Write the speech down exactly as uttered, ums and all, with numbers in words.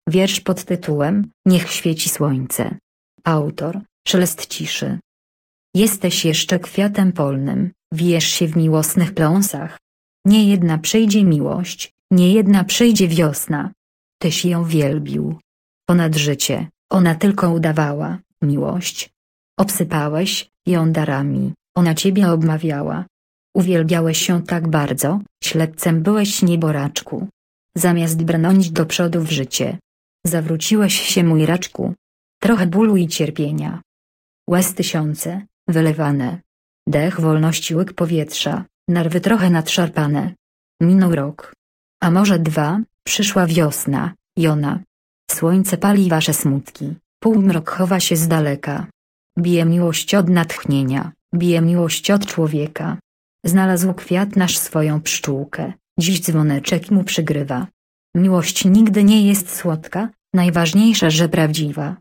Wiersz pod tytułem Niech świeci słońce. Autor Szelest ciszy. Jesteś jeszcze kwiatem polnym, wijesz się w miłosnych pląsach. Nie jedna przyjdzie miłość, nie jedna przyjdzie wiosna. Tyś ją wielbił. Ponad życie, ona tylko udawała miłość. Obsypałeś ją darami, ona ciebie obmawiała. Uwielbiałeś ją tak bardzo, śledcem byłeś nieboraczku. Zamiast brnąć do przodu w życie, zawróciłeś się mój raczku. Trochę bólu i cierpienia. Łez tysiące, wylewane. Dech wolności, łyk powietrza, nerwy trochę nadszarpane. Minął rok. A może dwa, przyszła wiosna, i ona. Słońce pali wasze smutki, półmrok chowa się z daleka. Bije miłość od natchnienia, bije miłość od człowieka. Znalazł kwiat nasz swoją pszczółkę, dziś dzwoneczek mu przygrywa. Miłość nigdy nie jest słodka, najważniejsze, że prawdziwa.